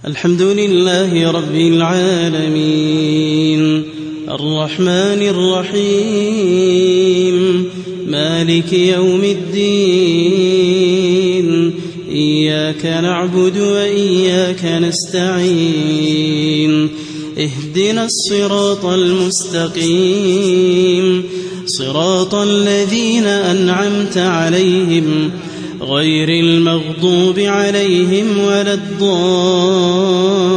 الحمد لله رب العالمين الرحمن الرحيم مالك يوم الدين إياك نعبد وإياك نستعين اهدنا الصراط المستقيم صراط الذين أنعمت عليهم غير المغضوب عليهم ولا الضالين